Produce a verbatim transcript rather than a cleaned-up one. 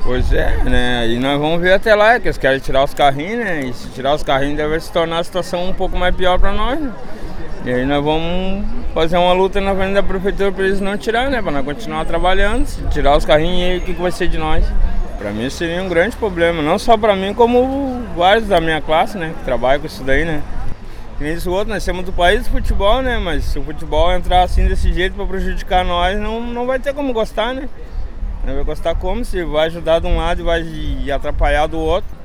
Pois é, né? E nós vamos ver até lá, que eles querem tirar os carrinhos, né? E se tirar os carrinhos deve se tornar a situação um pouco mais pior para nós, né? E aí nós vamos fazer uma luta na frente da prefeitura para eles não tirar, né? Para nós continuar trabalhando, se tirar os carrinhos, e aí o que, que vai ser de nós? Para mim seria um grande problema, não só para mim, como vários da minha classe, né? Que trabalham com isso daí, né? Que nem isso outro, nós somos do país do futebol, né? Mas se o futebol entrar assim desse jeito para prejudicar nós, não, não vai ter como gostar, né? Não vai gostar como? Se vai ajudar de um lado e vai atrapalhar do outro.